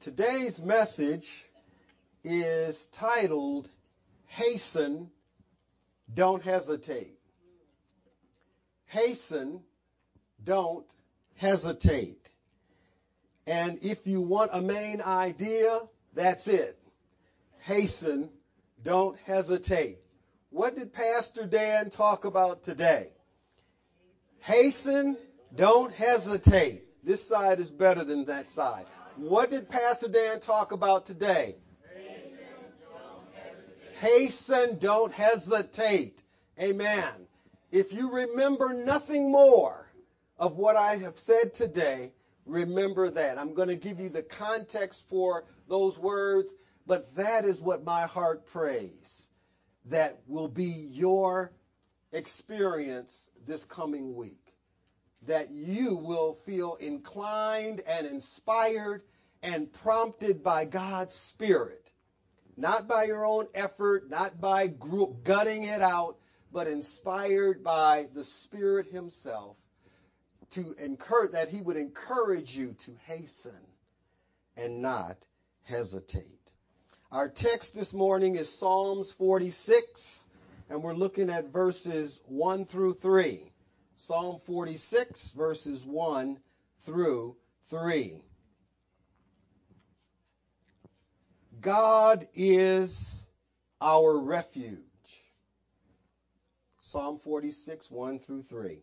Today's message is titled, Hasten, Don't Hesitate. Hasten, don't hesitate. And if you want a main idea, that's it. Hasten, don't hesitate. What did Pastor Dan talk about today? Hasten, don't hesitate. This side is better than that side. What did Pastor Dan talk about today? Hasten, don't hesitate. Amen. If you remember nothing more of what I have said today, remember that. I'm going to give you the context for those words, but that is what my heart prays that will be your experience this coming week. That you will feel inclined and inspired and prompted by God's Spirit. Not by your own effort, not by gutting it out, but inspired by the Spirit Himself to encourage, that He would encourage you to hasten and not hesitate. Our text this morning is Psalms 46, and we're looking at verses 1 through 3. Psalm 46, verses 1 through 3. God is our refuge. Psalm 46, 1 through 3.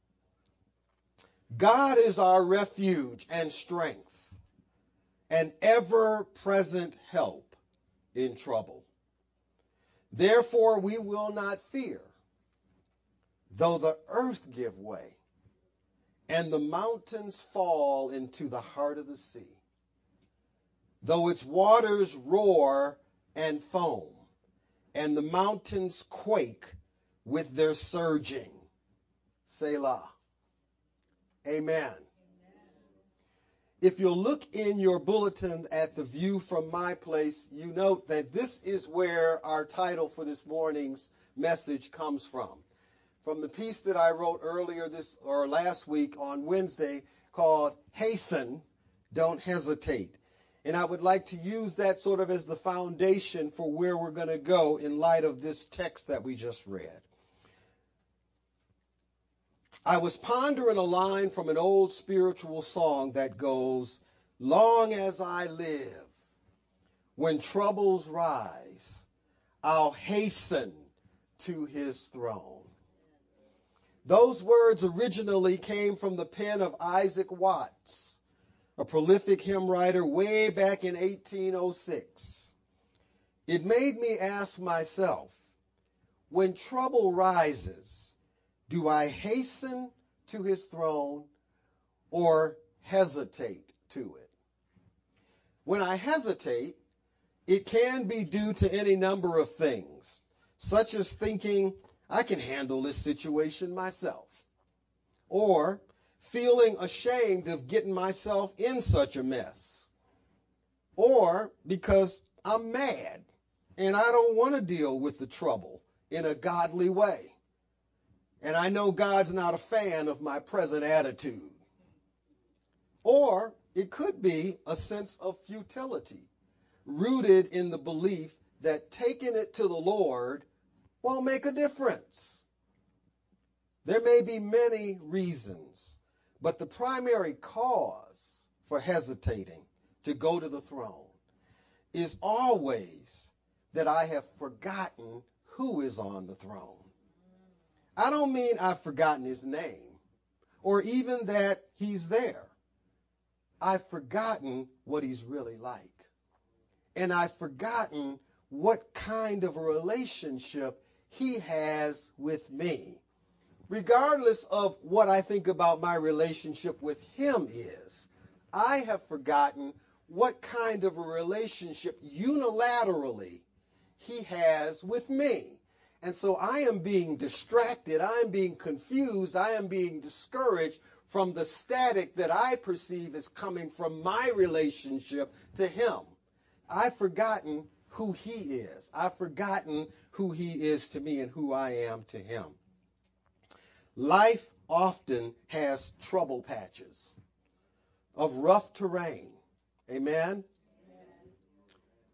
God is our refuge and strength, an ever-present help in trouble. Therefore we will not fear, though the earth give way, and the mountains fall into the heart of the sea, though its waters roar and foam, and the mountains quake with their surging. Selah. Amen. If you'll look in your bulletin at the view from my place, you note that this is where our title for this morning's message comes from. From the piece that I wrote earlier last week on Wednesday called Hasten, Don't Hesitate. And I would like to use that sort of as the foundation for where we're going to go in light of this text that we just read. I was pondering a line from an old spiritual song that goes, long as I live, when troubles rise, I'll hasten to His throne. Those words originally came from the pen of Isaac Watts, a prolific hymn writer way back in 1806. It made me ask myself, when trouble rises, do I hasten to His throne or hesitate to it? When I hesitate, it can be due to any number of things, such as thinking, I can handle this situation myself, or feeling ashamed of getting myself in such a mess, or because I'm mad and I don't want to deal with the trouble in a godly way. And I know God's not a fan of my present attitude. Or it could be a sense of futility, rooted in the belief that taking it to the Lord won't make a difference. There may be many reasons, but the primary cause for hesitating to go to the throne is always that I have forgotten who is on the throne. I don't mean I've forgotten His name or even that He's there. I've forgotten what He's really like. And I've forgotten what kind of a relationship He has with me. Regardless of what I think about my relationship with Him is, I have forgotten what kind of a relationship unilaterally He has with me. And so I am being distracted, I am being confused, I am being discouraged from the static that I perceive as coming from my relationship to Him. I've forgotten who He is. I've forgotten who He is to me and who I am to Him. Life often has trouble patches of rough terrain. Amen?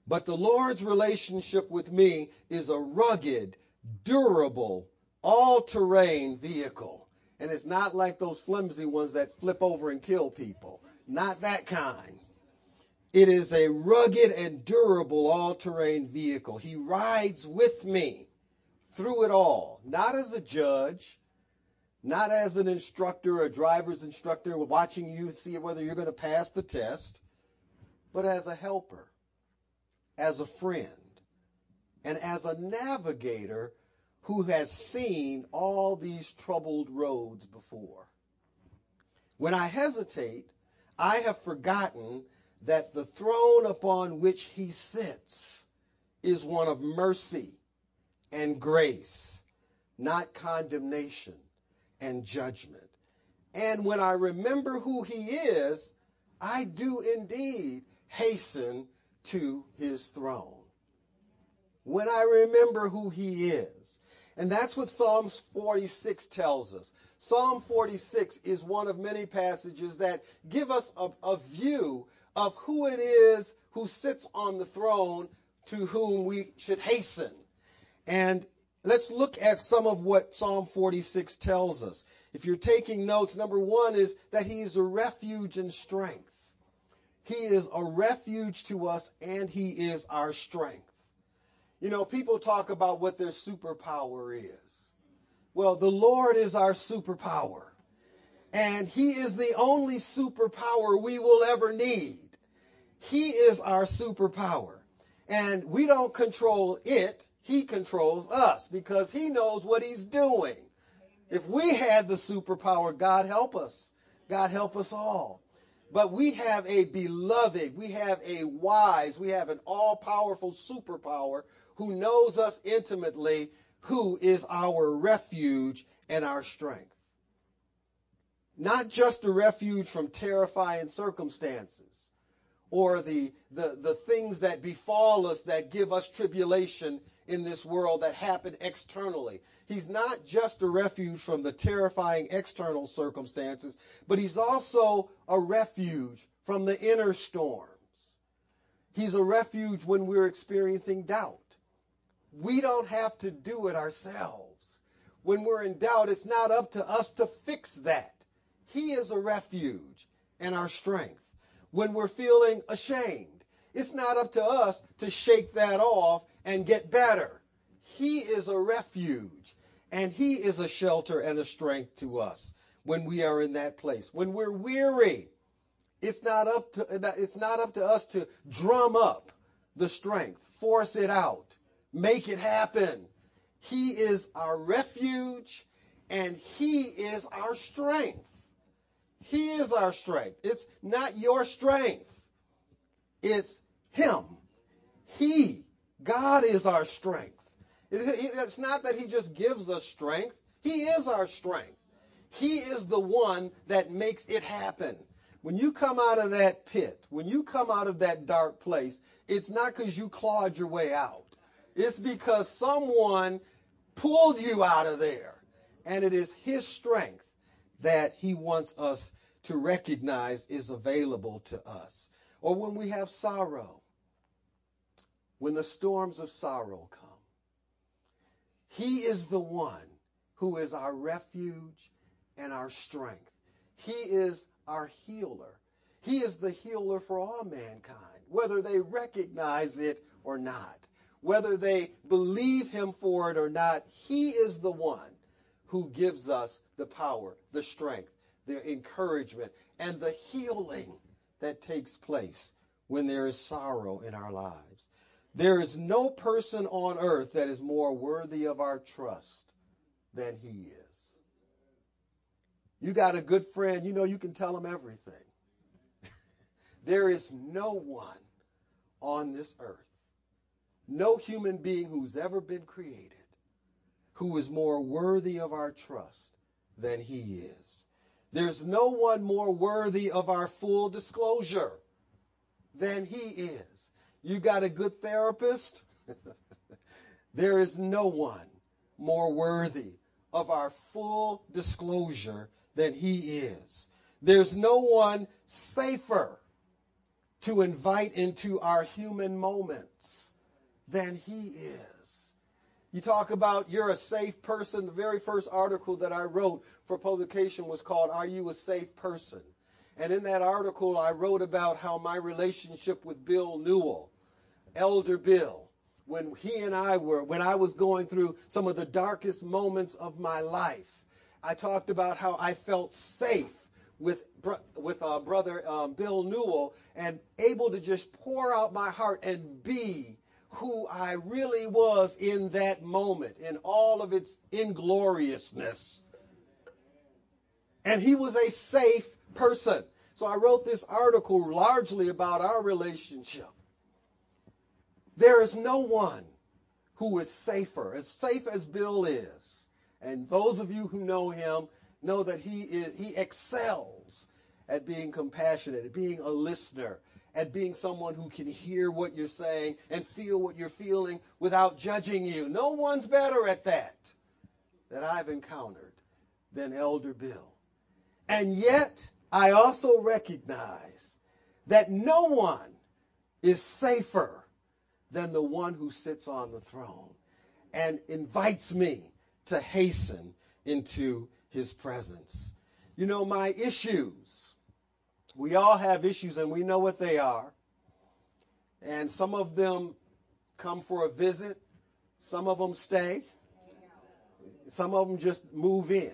But the Lord's relationship with me is a rugged, durable, all-terrain vehicle. And it's not like those flimsy ones that flip over and kill people. Not that kind. It is a rugged and durable all-terrain vehicle. He rides with me through it all, not as a judge, not as an instructor, a driver's instructor watching you see whether you're going to pass the test, but as a helper, as a friend, and as a navigator who has seen all these troubled roads before. When I hesitate, I have forgotten that the throne upon which he sits is one of mercy and grace, not condemnation and judgment. And when I remember who he is, I do indeed hasten to his throne. When I remember who he is. And that's what Psalm 46 tells us. Psalm 46 is one of many passages that give us a view of who it is who sits on the throne to whom we should hasten. And let's look at some of what Psalm 46 tells us. If you're taking notes, number one is that he is a refuge and strength. He is a refuge to us, and he is our strength. You know, people talk about what their superpower is. Well, the Lord is our superpower. And he is the only superpower we will ever need. He is our superpower. And we don't control it. He controls us because he knows what he's doing. If we had the superpower, God help us. God help us all. But we have a beloved, we have a wise, we have an all-powerful superpower who knows us intimately, who is our refuge and our strength. Not just a refuge from terrifying circumstances or the things that befall us that give us tribulation in this world that happen externally. He's not just a refuge from the terrifying external circumstances, but he's also a refuge from the inner storms. He's a refuge when we're experiencing doubt. We don't have to do it ourselves. When we're in doubt, it's not up to us to fix that. He is a refuge and our strength. When we're feeling ashamed, it's not up to us to shake that off and get better. He is a refuge, and he is a shelter and a strength to us when we are in that place. When we're weary, it's not up to us to drum up the strength, force it out, make it happen. He is our refuge, and he is our strength. He is our strength. It's not your strength. It's him. God is our strength. It's not that he just gives us strength. He is our strength. He is the one that makes it happen. When you come out of that pit, when you come out of that dark place, it's not because you clawed your way out. It's because someone pulled you out of there. And it is his strength that he wants us to recognize is available to us. Or when we have sorrow, when the storms of sorrow come, he is the one who is our refuge and our strength. He is our healer. He is the healer for all mankind, whether they recognize it or not, whether they believe him for it or not. He is the one who gives us the power, the strength, the encouragement, and the healing that takes place when there is sorrow in our lives. There is no person on earth that is more worthy of our trust than he is. You got a good friend, you know you can tell him everything. There is no one on this earth, no human being who's ever been created, who is more worthy of our trust than he is. There's no one more worthy of our full disclosure than he is. You got a good therapist? There is no one more worthy of our full disclosure than he is. There's no one safer to invite into our human moments than he is. You talk about you're a safe person. The very first article that I wrote for publication was called, Are You a Safe Person? And in that article, I wrote about how my relationship with Bill Newell, Elder Bill, when I was going through some of the darkest moments of my life, I talked about how I felt safe with Brother Bill Newell and able to just pour out my heart and be who I really was in that moment, in all of its ingloriousness. And he was a safe person. So I wrote this article largely about our relationship. There is no one who is safer, as safe as Bill is. And those of you who know him know that he excels at being compassionate, at being a listener, at being someone who can hear what you're saying and feel what you're feeling without judging you. No one's better at that I've encountered than Elder Bill. And yet, I also recognize that no one is safer than the one who sits on the throne and invites me to hasten into his presence. You know, my issues, we all have issues and we know what they are. And some of them come for a visit. Some of them stay. Some of them just move in.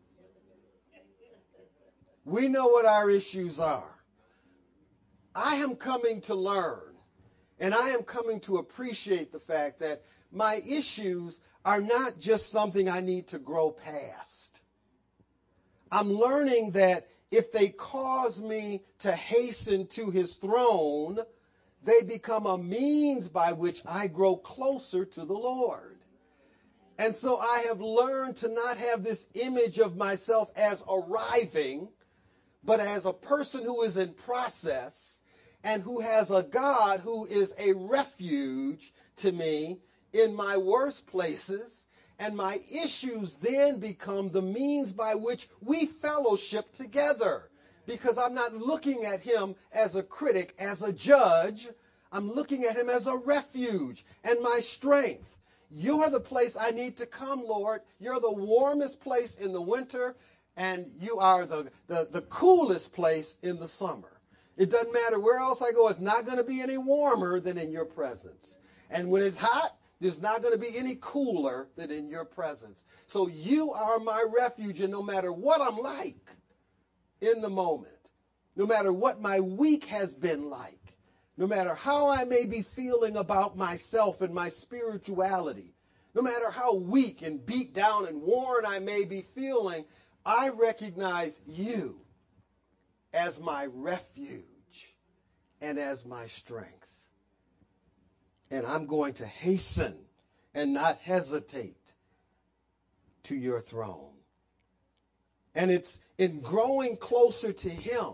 We know what our issues are. I am coming to learn, and I am coming to appreciate the fact that my issues are not just something I need to grow past. I'm learning that if they cause me to hasten to his throne, they become a means by which I grow closer to the Lord. And so I have learned to not have this image of myself as arriving, but as a person who is in process and who has a God who is a refuge to me in my worst places. And my issues then become the means by which we fellowship together. Because I'm not looking at him as a critic, as a judge. I'm looking at him as a refuge and my strength. You're the place I need to come, Lord. You're the warmest place in the winter, and you are the coolest place in the summer. It doesn't matter where else I go. It's not going to be any warmer than in your presence. And when it's hot, there's not going to be any cooler than in your presence. So you are my refuge, and no matter what I'm like in the moment, no matter what my week has been like, no matter how I may be feeling about myself and my spirituality, no matter how weak and beat down and worn I may be feeling, I recognize you as my refuge and as my strength. And I'm going to hasten and not hesitate to your throne. And it's in growing closer to him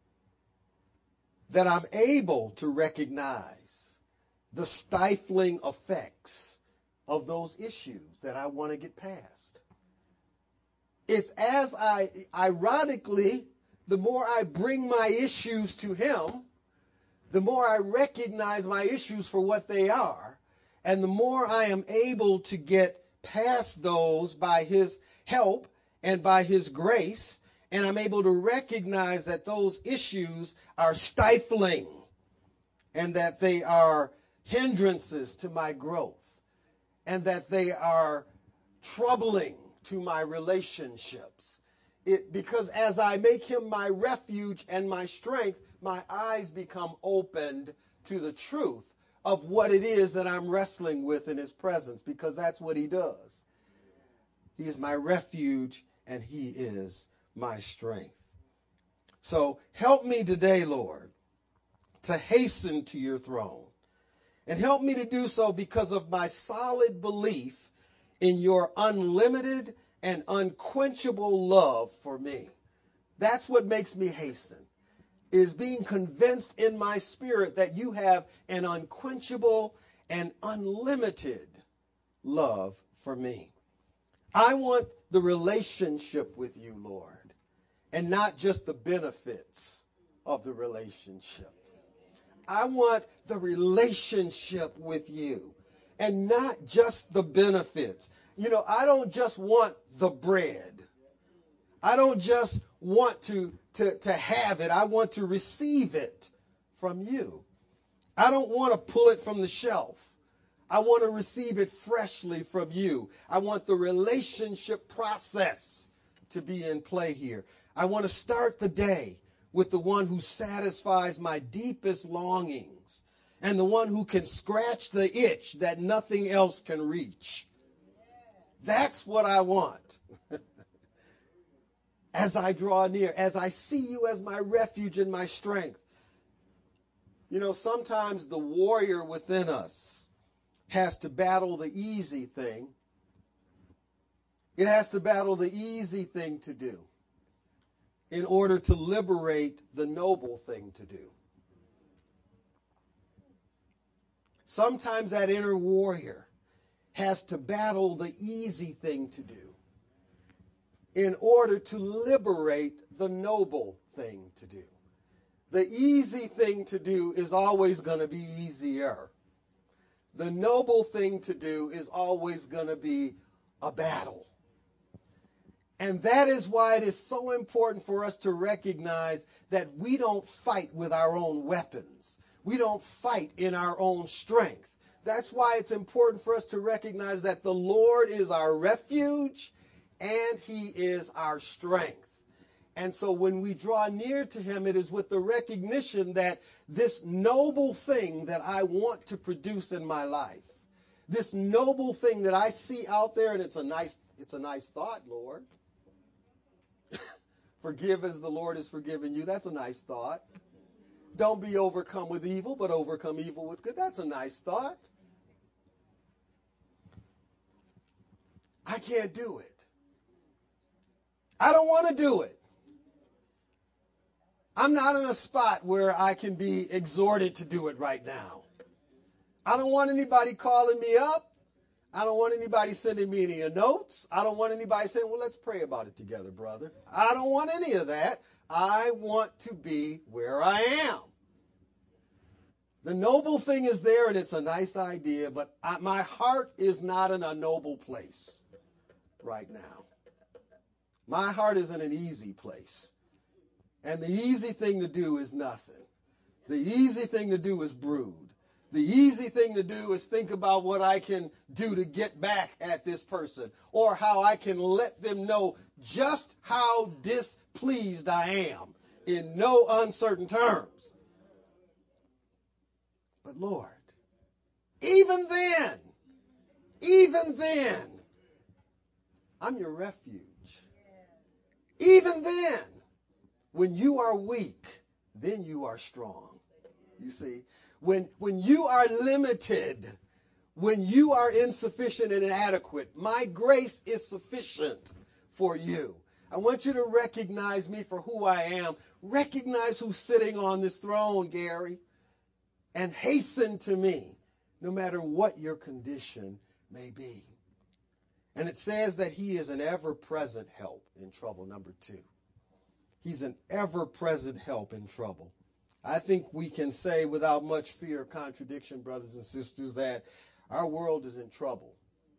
that I'm able to recognize the stifling effects of those issues that I want to get past. It's as ironically, the more I bring my issues to him, the more I recognize my issues for what they are, and the more I am able to get past those by his help and by his grace, and I'm able to recognize that those issues are stifling and that they are hindrances to my growth and that they are troubling to my relationships. Because as I make him my refuge and my strength, my eyes become opened to the truth of what it is that I'm wrestling with in his presence, because that's what he does. He is my refuge and he is my strength. So help me today, Lord, to hasten to your throne. And help me to do so because of my solid belief in your unlimited and unquenchable love for me. That's what makes me hasten, is being convinced in my spirit that you have an unquenchable and unlimited love for me. I want the relationship with you, Lord, and not just the benefits of the relationship. I want the relationship with you and not just the benefits. I don't just want the bread. I don't just want to have it. I want to receive it from you. I don't want to pull it from the shelf. I want to receive it freshly from you. I want the relationship process to be in play here. I want to start the day with the one who satisfies my deepest longings and the one who can scratch the itch that nothing else can reach. That's what I want. As I draw near, as I see you as my refuge and my strength. Sometimes the warrior within us has to battle the easy thing. It has to battle the easy thing to do in order to liberate the noble thing to do. Sometimes that inner warrior has to battle the easy thing to do in order to liberate the noble thing to do. The easy thing to do is always going to be easier. The noble thing to do is always going to be a battle. And that is why it is so important for us to recognize that we don't fight with our own weapons. We don't fight in our own strength. That's why it's important for us to recognize that the Lord is our refuge and He is our strength. And so when we draw near to Him, it is with the recognition that this noble thing that I want to produce in my life, this noble thing that I see out there, and it's a nice thought, Lord. Forgive as the Lord has forgiven you. That's a nice thought. Don't be overcome with evil, but overcome evil with good. That's a nice thought. I can't do it. I don't want to do it. I'm not in a spot where I can be exhorted to do it right now. I don't want anybody calling me up. I don't want anybody sending me any notes. I don't want anybody saying, well, let's pray about it together, brother. I don't want any of that. I want to be where I am. The noble thing is there, and it's a nice idea, but my heart is not in a noble place right now. My heart is in an easy place. And the easy thing to do is nothing. The easy thing to do is brood. The easy thing to do is think about what I can do to get back at this person, or how I can let them know just how displeased I am in no uncertain terms. But Lord, even then, I'm your refuge. Even then, when you are weak, then you are strong. You see? When you are limited, when you are insufficient and inadequate, my grace is sufficient for you. I want you to recognize me for who I am. Recognize who's sitting on this throne, Gary, and hasten to me, no matter what your condition may be. And it says that He is an ever-present help in trouble, number 2. He's an ever-present help in trouble. I think we can say without much fear of contradiction, brothers and sisters, that our world is in trouble.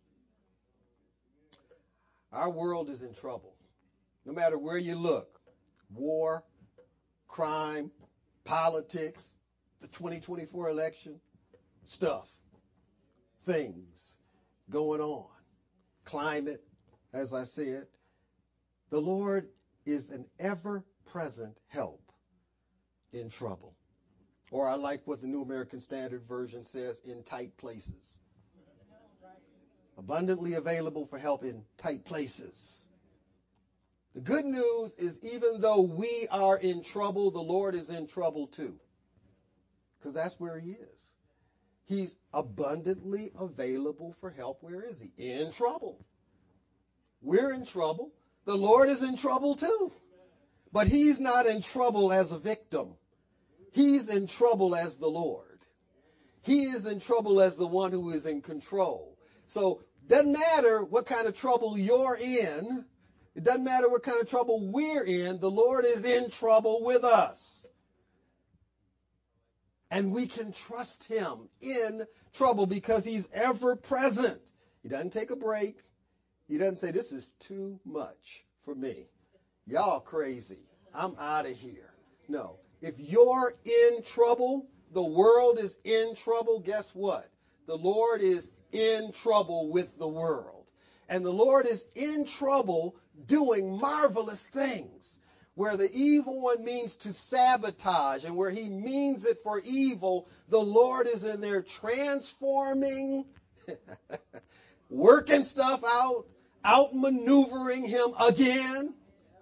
Our world is in trouble. No matter where you look, war, crime, politics, the 2024 election, stuff, things going on, climate, as I said. The Lord is an ever-present help in trouble. Or I like what the New American Standard Version says, in tight places. Abundantly available for help in tight places. The good news is even though we are in trouble, the Lord is in trouble too. Because that's where He is. He's abundantly available for help. Where is He? In trouble. We're in trouble. The Lord is in trouble too. But He's not in trouble as a victim. He's in trouble as the Lord. He is in trouble as the one who is in control. So it doesn't matter what kind of trouble you're in. It doesn't matter what kind of trouble we're in. The Lord is in trouble with us. And we can trust him in trouble because he's ever present. He doesn't take a break. He doesn't say, this is too much for me. Y'all crazy. I'm out of here. No. If you're in trouble, the world is in trouble, guess what? The Lord is in trouble with the world. And the Lord is in trouble doing marvelous things. Where the evil one means to sabotage and where he means it for evil, the Lord is in there transforming, working stuff out, outmaneuvering him again.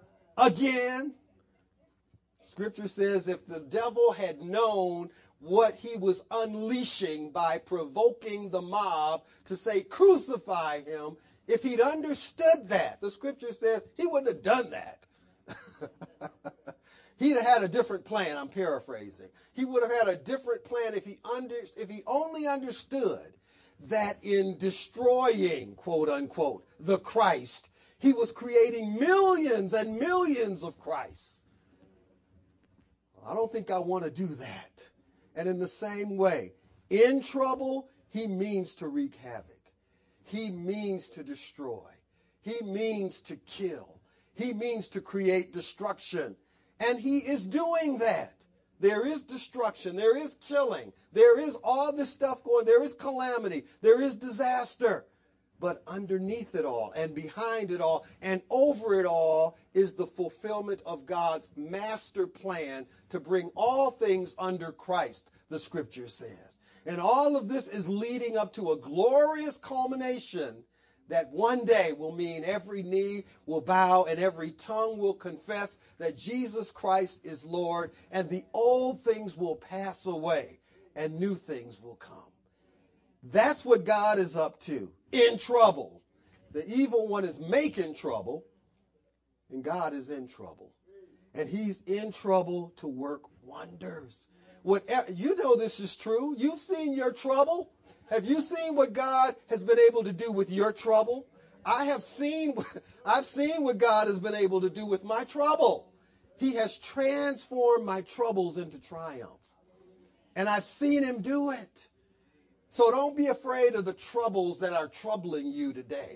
Scripture says if the devil had known what he was unleashing by provoking the mob to say, crucify him, if he'd understood that, the scripture says he wouldn't have done that. He'd have had a different plan. I'm paraphrasing. He would have had a different plan if he only understood that in destroying, quote unquote, the Christ, he was creating millions and millions of Christs. I don't think I want to do that. And in the same way, in trouble, he means to wreak havoc. He means to destroy. He means to kill. He means to create destruction. And he is doing that. There is destruction. There is killing. There is all this stuff going. There is calamity. There is disaster. But underneath it all and behind it all and over it all is the fulfillment of God's master plan to bring all things under Christ, the scripture says. And all of this is leading up to a glorious culmination that one day will mean every knee will bow and every tongue will confess that Jesus Christ is Lord, and the old things will pass away and new things will come. That's what God is up to, in trouble. The evil one is making trouble, and God is in trouble. And he's in trouble to work wonders. Whatever, you know this is true. You've seen your trouble. Have you seen what God has been able to do with your trouble? I've seen what God has been able to do with my trouble. He has transformed my troubles into triumph. And I've seen him do it. So don't be afraid of the troubles that are troubling you today.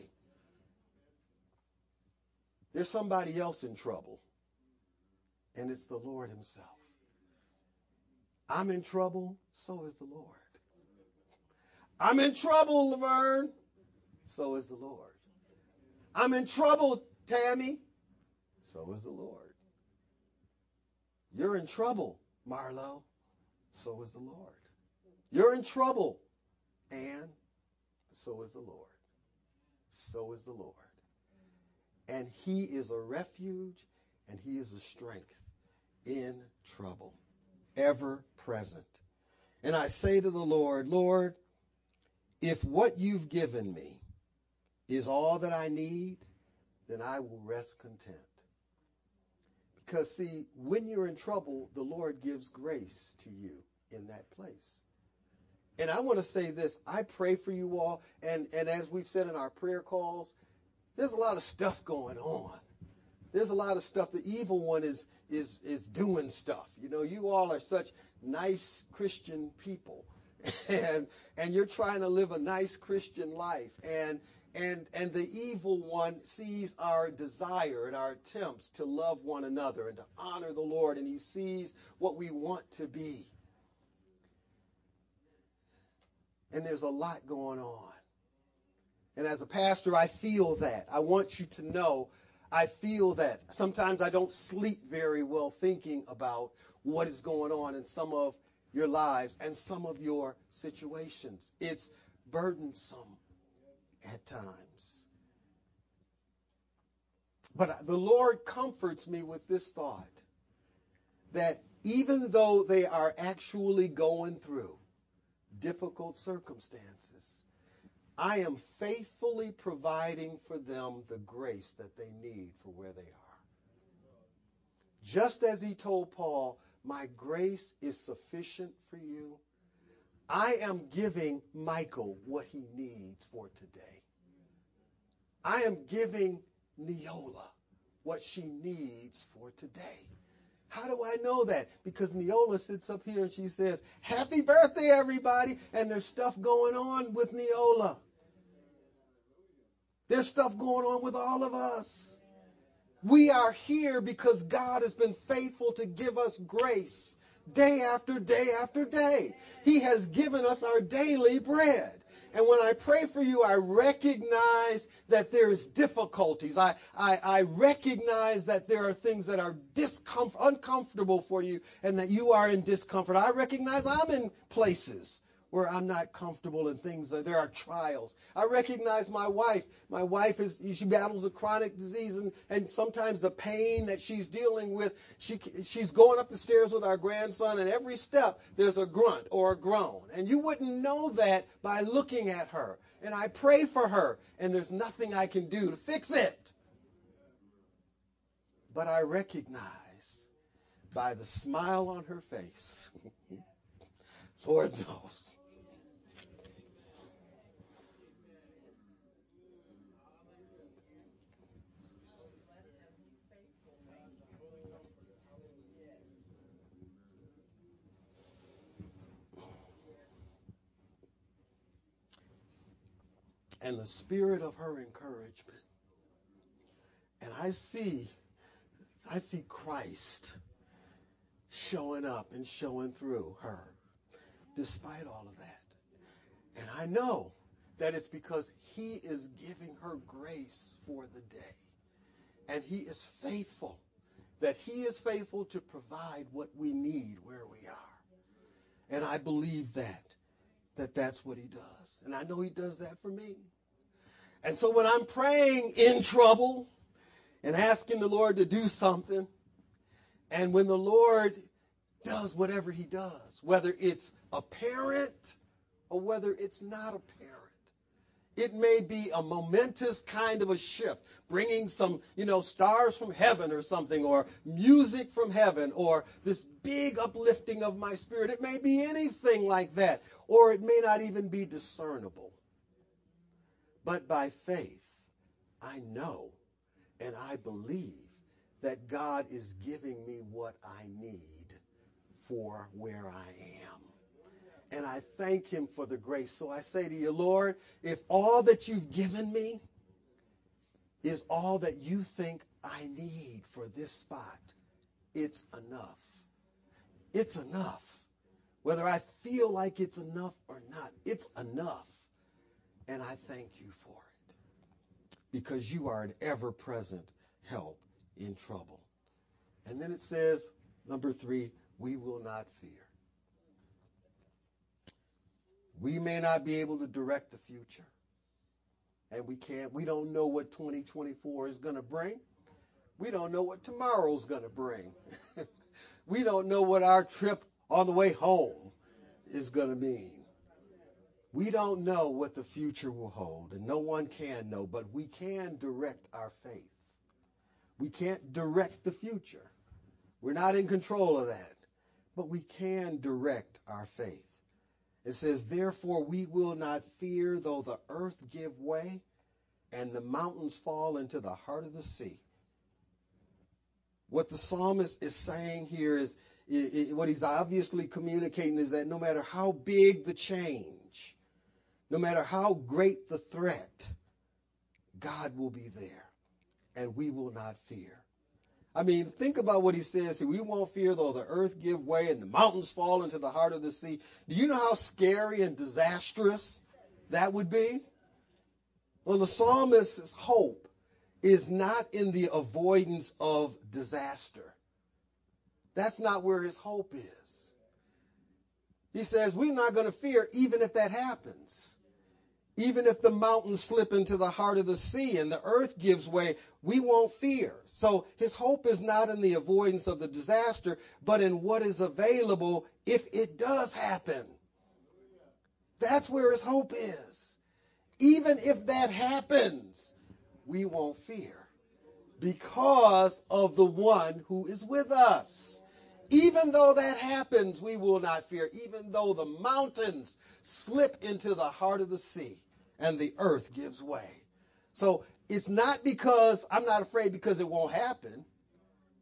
There's somebody else in trouble, and it's the Lord himself. I'm in trouble, so is the Lord. I'm in trouble, Laverne, so is the Lord. I'm in trouble, Tammy, so is the Lord. You're in trouble, Marlo, so is the Lord. You're in trouble, Anne, so is the Lord. So is the Lord. And he is a refuge and he is a strength in trouble, ever present. And I say to the Lord, Lord, if what you've given me is all that I need, then I will rest content. Because, see, when you're in trouble, the Lord gives grace to you in that place. And I want to say this. I pray for you all. And as we've said in our prayer calls, there's a lot of stuff going on. There's a lot of stuff. The evil one is doing stuff. You know, you all are such nice Christian people. And you're trying to live a nice Christian life. And the evil one sees our desire and our attempts to love one another and to honor the Lord. And he sees what we want to be. And there's a lot going on. And as a pastor, I feel that. I want you to know I feel that. Sometimes I don't sleep very well thinking about what is going on in some of your lives and some of your situations. It's burdensome at times. But the Lord comforts me with this thought, that even though they are actually going through difficult circumstances, I am faithfully providing for them the grace that they need for where they are. Just as he told Paul, my grace is sufficient for you, I am giving Michael what he needs for today. I am giving Neola what she needs for today. How do I know that? Because Neola sits up here and she says, happy birthday, everybody. And there's stuff going on with Neola. There's stuff going on with all of us. We are here because God has been faithful to give us grace day after day after day. He has given us our daily bread. And when I pray for you, I recognize that there's difficulties. I recognize that there are things that are uncomfortable for you and that you are in discomfort. I recognize I'm in places where I'm not comfortable and things, there are trials. I recognize my wife. My wife she battles a chronic disease, and sometimes the pain that she's dealing with, she's going up the stairs with our grandson, and every step there's a grunt or a groan. And you wouldn't know that by looking at her. And I pray for her, and there's nothing I can do to fix it. But I recognize by the smile on her face, Lord knows, and the spirit of her encouragement. And I see Christ showing up and showing through her despite all of that. And I know that it's because he is giving her grace for the day. And he is faithful, that he is faithful to provide what we need where we are. And I believe that's what he does. And I know he does that for me. And so when I'm praying in trouble and asking the Lord to do something, and when the Lord does whatever he does, whether it's apparent or whether it's not apparent, it may be a momentous kind of a shift, bringing some, stars from heaven or something, or music from heaven, or this big uplifting of my spirit. It may be anything like that, or it may not even be discernible. But by faith, I know and I believe that God is giving me what I need for where I am. And I thank him for the grace. So I say to you, Lord, if all that you've given me is all that you think I need for this spot, it's enough. It's enough. Whether I feel like it's enough or not, it's enough. And I thank you for it, because you are an ever-present help in trouble. And then it says, number 3, we will not fear. We may not be able to direct the future, and we don't know what 2024 is going to bring. We don't know what tomorrow's going to bring. We don't know what our trip on the way home is going to mean. We don't know what the future will hold, and no one can know, but we can direct our faith. We can't direct the future. We're not in control of that, but we can direct our faith. It says, therefore we will not fear though the earth give way and the mountains fall into the heart of the sea. What the psalmist is saying here is what he's obviously communicating is that no matter how big the change, no matter how great the threat, God will be there, and we will not fear. I mean, think about what he says here. We won't fear though the earth give way and the mountains fall into the heart of the sea. Do you know how scary and disastrous that would be? Well, the psalmist's hope is not in the avoidance of disaster. That's not where his hope is. He says we're not going to fear even if that happens. Even if the mountains slip into the heart of the sea and the earth gives way, we won't fear. So his hope is not in the avoidance of the disaster, but in what is available if it does happen. That's where his hope is. Even if that happens, we won't fear because of the one who is with us. Even though that happens, we will not fear. Even though the mountains slip into the heart of the sea and the earth gives way. So it's not because I'm not afraid because it won't happen.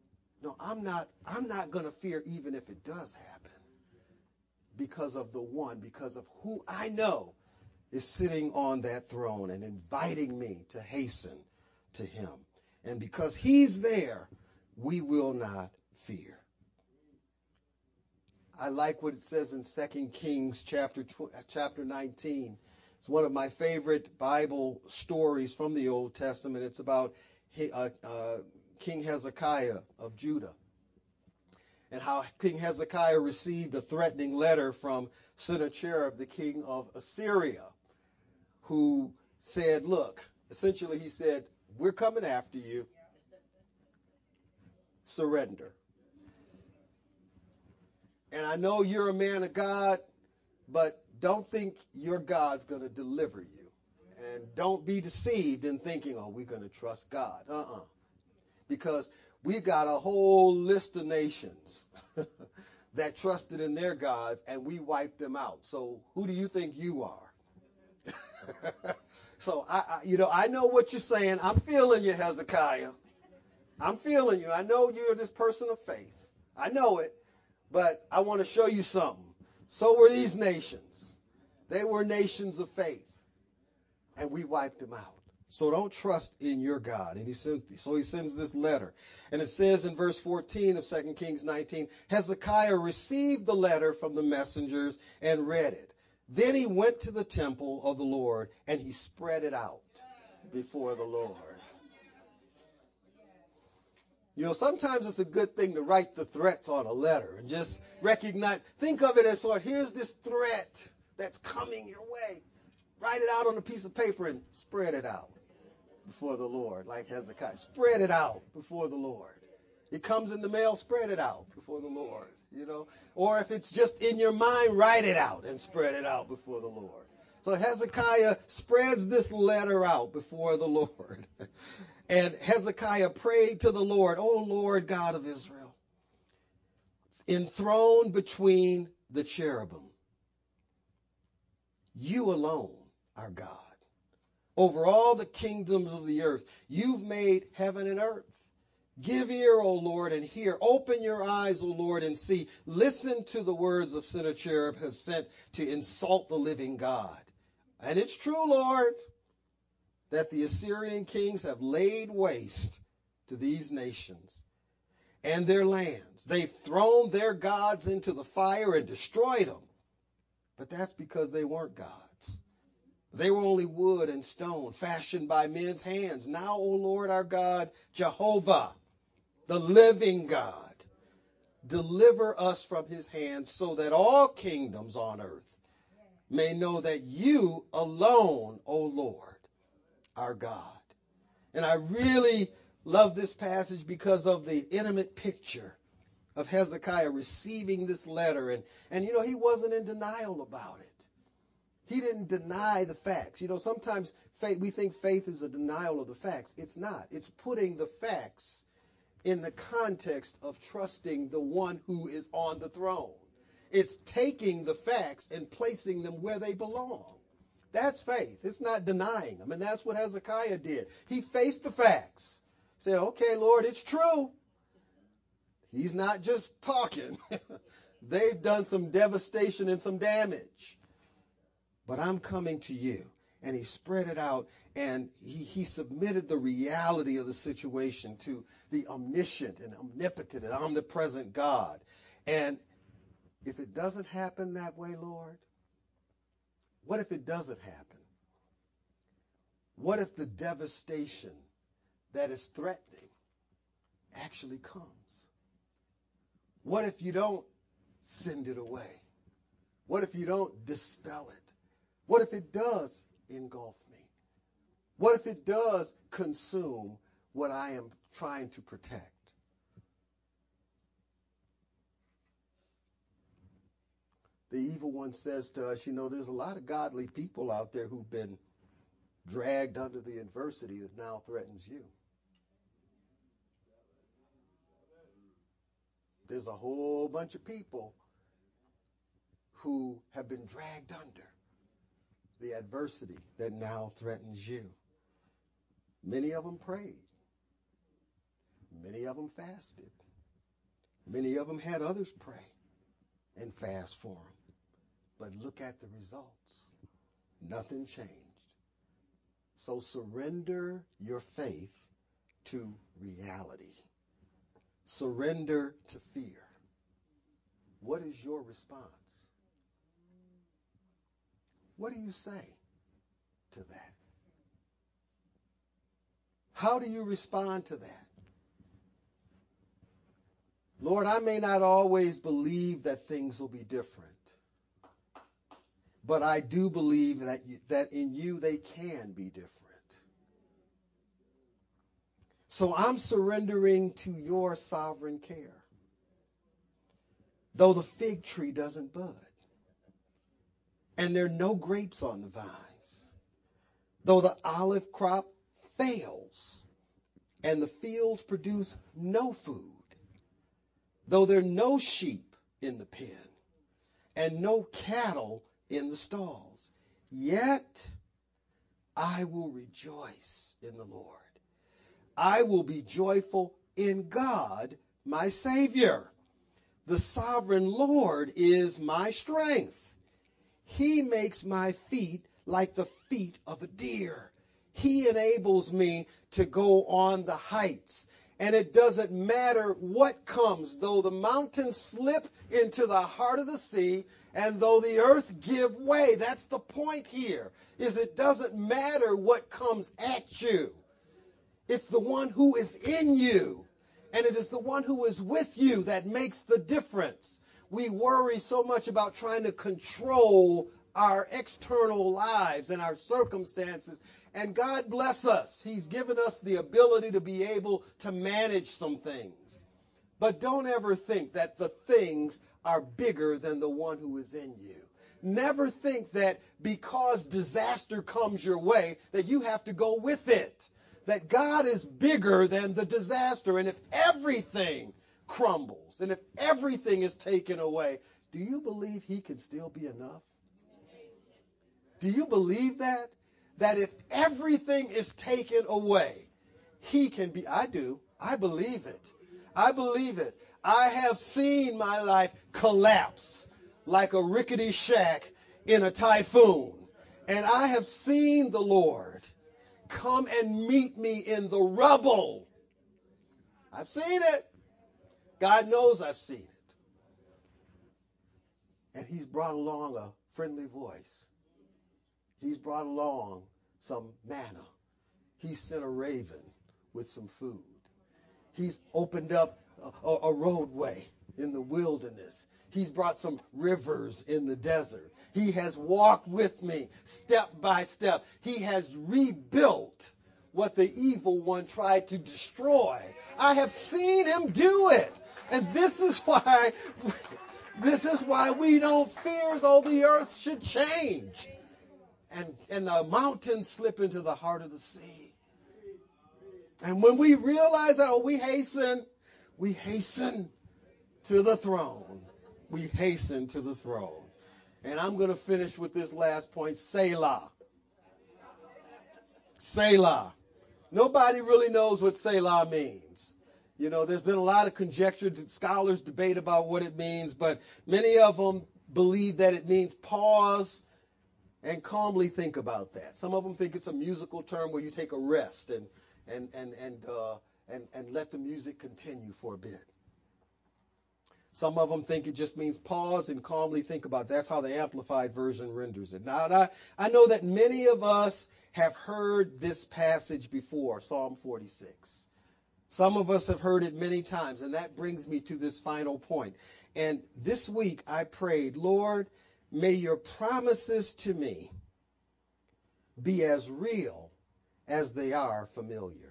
No, I'm not going to fear even if it does happen, because of the one, because of who I know is sitting on that throne and inviting me to hasten to him. And because he's there, we will not fear. I like what it says in 2 Kings chapter 19. It's one of my favorite Bible stories from the Old Testament. It's about King Hezekiah of Judah, and how King Hezekiah received a threatening letter from Sennacherib, the king of Assyria, who said, look, essentially he said, we're coming after you. Surrender. And I know you're a man of God, but don't think your God's going to deliver you. And don't be deceived in thinking, oh, we're going to trust God. Because we've got a whole list of nations that trusted in their gods, and we wiped them out. So who do you think you are? So, I know what you're saying. I'm feeling you, Hezekiah. I'm feeling you. I know you're this person of faith. I know it. But I want to show you something. So were these nations. They were nations of faith. And we wiped them out. So don't trust in your God. And he sends this letter. And it says in verse 14 of 2 Kings 19, Hezekiah received the letter from the messengers and read it. Then he went to the temple of the Lord and he spread it out before the Lord. You know, sometimes it's a good thing to write the threats on a letter and just recognize, think of it as sort of, here's this threat that's coming your way. Write it out on a piece of paper and spread it out before the Lord, like Hezekiah. Spread it out before the Lord. It comes in the mail, spread it out before the Lord, you know. Or if it's just in your mind, write it out and spread it out before the Lord. So Hezekiah spreads this letter out before the Lord. And Hezekiah prayed to the Lord, O Lord God of Israel, enthroned between the cherubim, you alone are God. Over all the kingdoms of the earth, you've made heaven and earth. Give ear, O Lord, and hear. Open your eyes, O Lord, and see. Listen to the words of Sennacherib has sent to insult the living God. And it's true, Lord, that the Assyrian kings have laid waste to these nations and their lands. They've thrown their gods into the fire and destroyed them. But that's because they weren't gods. They were only wood and stone, fashioned by men's hands. Now, O Lord our God, Jehovah, the living God, deliver us from his hand so that all kingdoms on earth may know that you alone, O Lord, are God. And I really love this passage because of the intimate picture of Hezekiah receiving this letter. And he wasn't in denial about it. He didn't deny the facts. Sometimes we think faith is a denial of the facts. It's not. It's putting the facts in the context of trusting the one who is on the throne. It's taking the facts and placing them where they belong. That's faith. It's not denying them. And that's what Hezekiah did. He faced the facts. Said, okay, Lord, it's true. He's not just talking. They've done some devastation and some damage. But I'm coming to you. And he spread it out, and he submitted the reality of the situation to the omniscient and omnipotent and omnipresent God. And if it doesn't happen that way, Lord, what if it doesn't happen? What if the devastation that is threatening actually comes? What if you don't send it away? What if you don't dispel it? What if it does engulf me? What if it does consume what I am trying to protect? The evil one says to us, there's a lot of godly people out there who've been dragged under the adversity that now threatens you. There's a whole bunch of people who have been dragged under the adversity that now threatens you. Many of them prayed. Many of them fasted. Many of them had others pray and fast for them. But look at the results. Nothing changed. So surrender your faith to reality. Surrender to fear. What is your response? What do you say to that? How do you respond to that? Lord, I may not always believe that things will be different, but I do believe that in you they can be different. So I'm surrendering to your sovereign care. Though the fig tree doesn't bud, and there are no grapes on the vines, though the olive crop fails, and the fields produce no food, though there are no sheep in the pen, and no cattle in the stalls, yet I will rejoice in the Lord. I will be joyful in God, my Savior. The sovereign Lord is my strength. He makes my feet like the feet of a deer. He enables me to go on the heights. And it doesn't matter what comes, though the mountains slip into the heart of the sea, and though the earth give way. That's the point here, is it doesn't matter what comes at you. It's the one who is in you, and it is the one who is with you that makes the difference. We worry so much about trying to control our external lives and our circumstances. And God bless us. He's given us the ability to be able to manage some things. But don't ever think that the things are bigger than the one who is in you. Never think that because disaster comes your way that you have to go with it. That God is bigger than the disaster. And if everything crumbles and if everything is taken away, do you believe he can still be enough? Do you believe that? That if everything is taken away, he can be. I do. I believe it. I believe it. I have seen my life collapse like a rickety shack in a typhoon. And I have seen the Lord come and meet me in the rubble. I've seen it. God knows I've seen it. And he's brought along a friendly voice. He's brought along some manna. He sent a raven with some food. He's opened up a roadway in the wilderness. He's brought some rivers in the desert. He has walked with me step by step. He has rebuilt what the evil one tried to destroy. I have seen him do it. And this is why we don't fear though the earth should change and the mountains slip into the heart of the sea. And when we realize that, we hasten to the throne. We hasten to the throne. And I'm going to finish with this last point, Selah. Selah. Nobody really knows what Selah means. You know, there's been a lot of conjecture, scholars debate about what it means, but many of them believe that it means pause and calmly think about that. Some of them think it's a musical term where you take a rest and let the music continue for a bit. Some of them think it just means pause and calmly think about it. That's how the Amplified Version renders it. Now, I know that many of us have heard this passage before, Psalm 46. Some of us have heard it many times, and that brings me to this final point. And this week I prayed, Lord, may your promises to me be as real as they are familiar.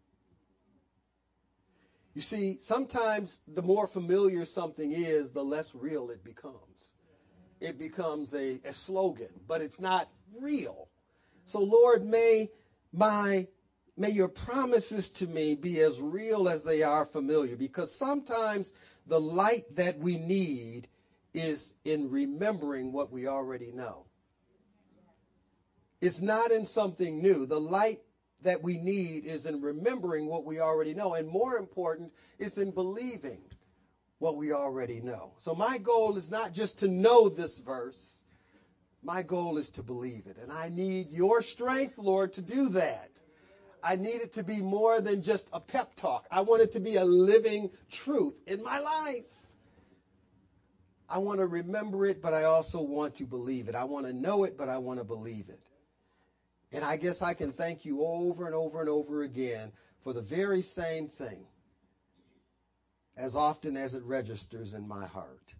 You see, sometimes the more familiar something is, the less real it becomes. It becomes a slogan, but it's not real. So, Lord, may your promises to me be as real as they are familiar, because sometimes the light that we need is in remembering what we already know. It's not in something new. The light that we need is in remembering what we already know. And more important, it's in believing what we already know. So my goal is not just to know this verse. My goal is to believe it. And I need your strength, Lord, to do that. I need it to be more than just a pep talk. I want it to be a living truth in my life. I want to remember it, but I also want to believe it. I want to know it, but I want to believe it. And I guess I can thank you over and over and over again for the very same thing as often as it registers in my heart.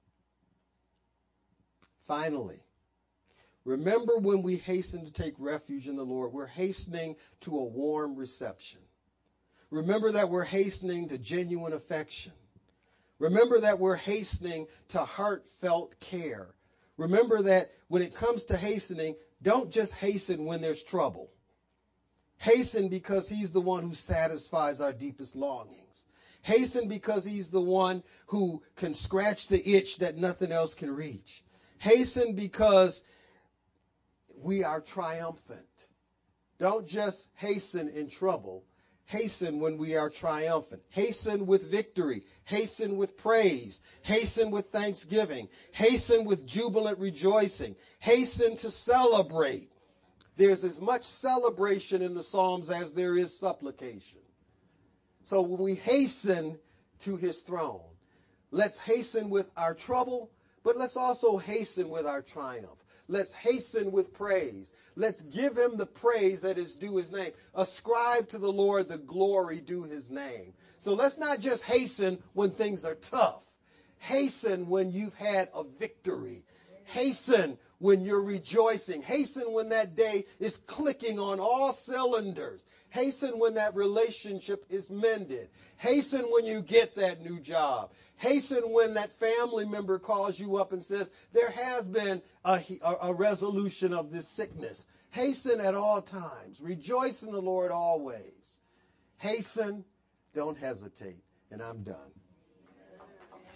Finally, remember when we hasten to take refuge in the Lord, we're hastening to a warm reception. Remember that we're hastening to genuine affection. Remember that we're hastening to heartfelt care. Remember that when it comes to hastening, don't just hasten when there's trouble. Hasten because he's the one who satisfies our deepest longings. Hasten because he's the one who can scratch the itch that nothing else can reach. Hasten because we are triumphant. Don't just hasten in trouble. Hasten when we are triumphant. Hasten with victory. Hasten with praise. Hasten with thanksgiving. Hasten with jubilant rejoicing. Hasten to celebrate. There's as much celebration in the Psalms as there is supplication. So when we hasten to his throne, let's hasten with our trouble, but let's also hasten with our triumph. Let's hasten with praise. Let's give him the praise that is due his name. Ascribe to the Lord the glory due his name. So let's not just hasten when things are tough. Hasten when you've had a victory. Hasten when you're rejoicing. Hasten when that day is clicking on all cylinders. Hasten when that relationship is mended. Hasten when you get that new job. Hasten when that family member calls you up and says, there has been a resolution of this sickness. Hasten at all times. Rejoice in the Lord always. Hasten, don't hesitate. And I'm done.